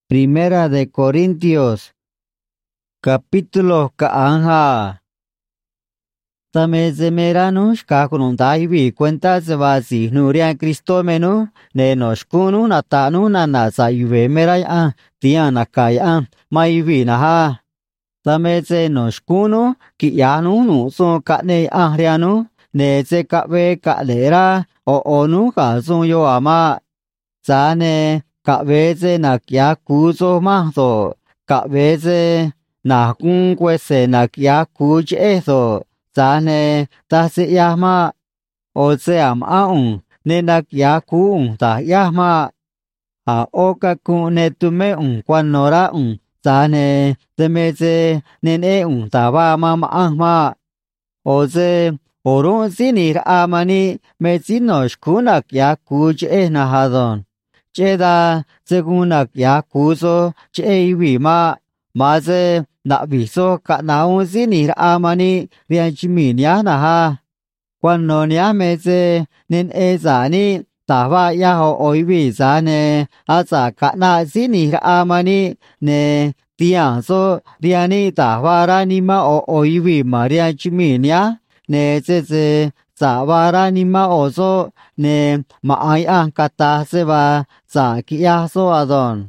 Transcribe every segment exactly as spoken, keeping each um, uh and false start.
Primera de Corintios, capítulo kaanja. Tamezemeranu shkakunundaivi cuenta zebasi nuria Cristo menu ne noshkunu natanu nanasa yuve meraya tiana kaya maivi naha. Tameze noshkunu kiyanu nuso kane ahrianu ne ze kawe kalera o onu kazun yo ama. Zane kaweze nakya kuzo mahzo kaweze nakun kwese nakya kuj eso. Zane ta se yama o se am aun ne nak ya ku ta yama a oka ku ne tume un kwanora un zane te me se ne ne un ta ba ma ma ma o se oron sinir amani me sinos kunak ya ku je na hadon cheda segunak ya kuzo che wi ma ma se na viso ka naun sinir amani rian chiminia na ha quan no nia me se nen e za ni ta va ya ho oi vi za ne a za ka na sinir amani ne tian so rian ni ta va ra ni ma o oi vi ma rian chiminia ne se se za va ra ni ma o so ne ma ai an ka ta se va za ki ya so adon.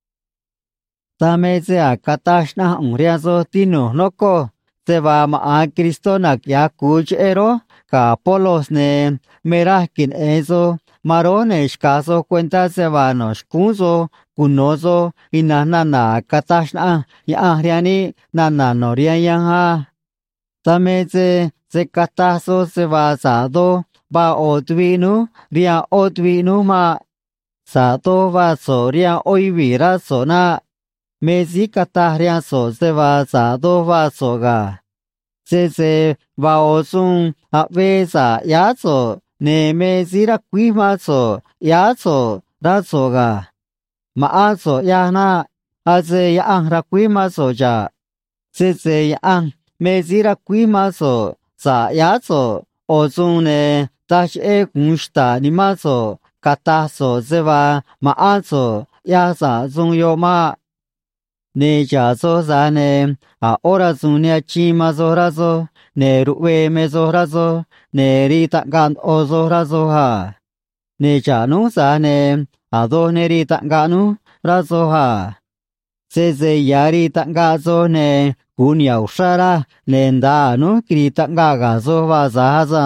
Tame se a katashna unriazo tino noko se va ma a Cristo na ya kuch ero ka polos ne merakin eso marone escaso cuenta se va nos kuzo kunozo inana na katashna ya ahriani nana noria ya tame se se kataso se va sado ba otvinu ria otvinu ma sato va soria oivira sona Mezi katahria so se va sa do va so ga. Se se va o sun a ve sa ya so ne mezi ra kui ma so ya so ra so ga. Ma a so ya na a se ya ang ra kui ma so ja. Se se ya ang mezi ra kui ma so sa ya so o sun ne tash e kunshta ni ma so kata so se va ma a so ya sa sun yo ma. Ne cha so za ne a ora sunia chi ma zo ra zo ne ruwe me zo ra zo ne ri ta gan o zo ra zo ha ne cha nu za ne a do ne ri ta ga nu ra zo ha se se ya ri ta ga zo ne ku niao sha ra ne da nu kri ta ga ga zo va za za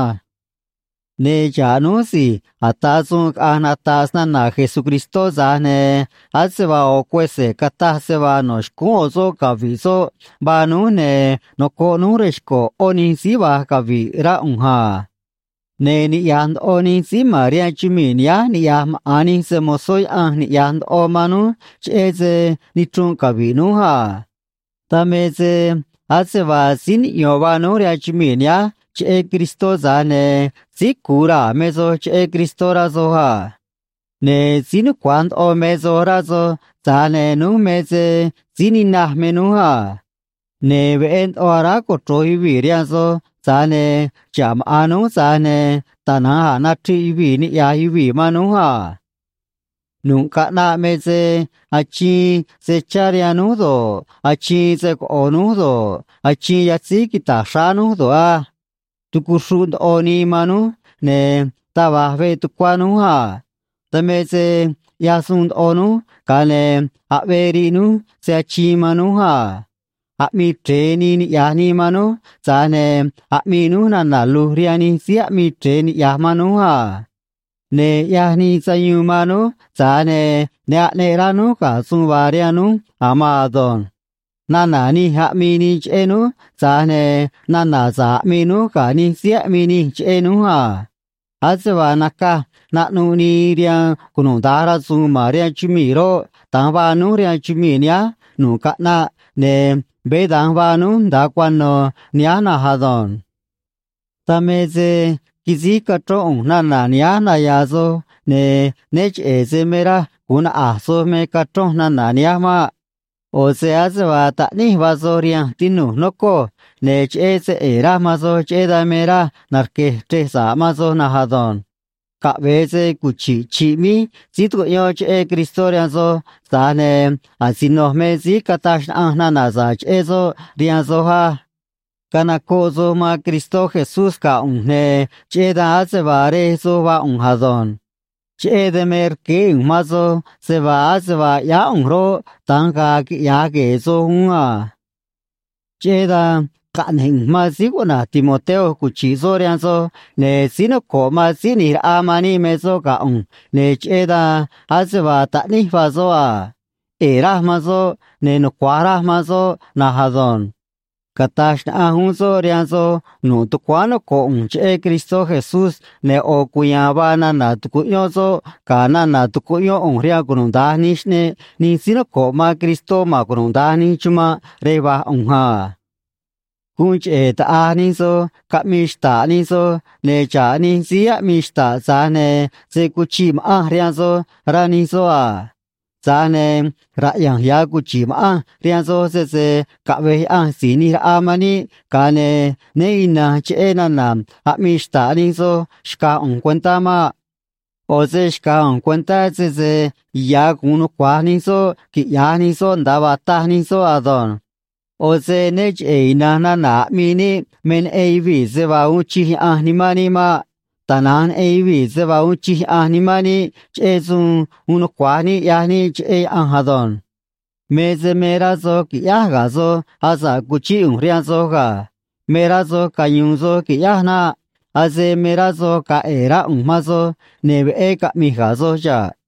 ne cha nu si ata su anatas na na Jesucristo za ne a se va o kwese kata se va nos ku zo ka vi so ba nu ne no ko nu resko oni si va ka vi ra un ha ne ni yan oni si maria chiminia ni ya ani se mo soi an ni yan o manu che ze ni chung ka vi nu ha ta me ze a se va sin yo va nu ria chiminia che Cristo za ne si cura mezo che Cristo ra zo ha ne sin quant o mezo ra zo za ne nu meze sin na me nu ha ne ven o ra ko troi vi ria zo za ne cham anu za ne ta na ha na tri vi ni ya hi vi ma nu ha nu ka na meze a chi se charia nu do a chi se ko nu do a chi ya si ki ta sha nu do a tu kushun oni manu ne tava ve tu kwanu ha tame se yasun onu kane averi nu se chi manu ha ami treni ni yani manu zane ami nu na na luriani si ami treni ya manu ha ne yani sayu manu zane ne ne ranu ka sunwarianu amadon Nana ni ha mi ni chenu za ne nana za mi nu ka ni sia mi ni chenu ha azwa naka na nu ni ria kunu dara su ma ria chimi ro ta ba nu ria chimi nya nu ka na ne be dang ba nu da kwan no nya na ha don ta me ze kizi ka tro na na nya na ya zo ne ne che ze me ra kun a so me ka tro na na nya ma o se hace va ta ni va zoria tinu noko ne che se era ma zo che da mera narke te sa ma zo na hadon cả về sẽ cụ chỉ chỉ mi chỉ tụi nhau chế Cristo riêng rồi ta nè à xin nó mấy gì cả ta ăn na na za chế rồi riêng rồi ha kana cô rồi mà Cristo Jesus cả ông nè chế đã sẽ vào đây rồi vào ông hà don chế de mer cái ông mà rồi sẽ vào sẽ vào ya ông rồi tăng cả cái ya cái rồi ông à chế đã cạn hình mà xí của na Timoteo của chỉ rồi riêng rồi nè xí nó có mà xí ni amani mấy rồi cả ông nè chế đã sẽ vào tại ni vào rồi à era mà rồi nè nó quá ra mà rồi na hà don Katash na ahunzo rianzo no tukwano ko unche Cristo Jesus ne o kuyaba na na tukunyozo kana na tukunyo onria kunundanish ne ni sino ko ma Cristo ma kunundani chuma reba unha kunche ta anizo kamishta nizo ne cha ni sia mishta za ne se kuchim ah rianzo ranizo a za ne ra yang ya kuchim ah rianzo se se ka ve ah sini ra amani ka ne ne ina che na nam a mishta nizo shka on cuenta ma o se shka on cuenta se se ya kuno kwa nizo ki ya nizo ndaba ta nizo adon o se ne che ina na na mini men av se va uchi ah ni mani ma tanan av se va uchi ah ni mani che sun uno kwa ni ya ni che an hadon me se mera zo ki ya ga zo asa kuchi un rian zo ga mera zo ka yun zo ki ya na ase mera zo ka era un ma zo ne e ka mi ga zo ja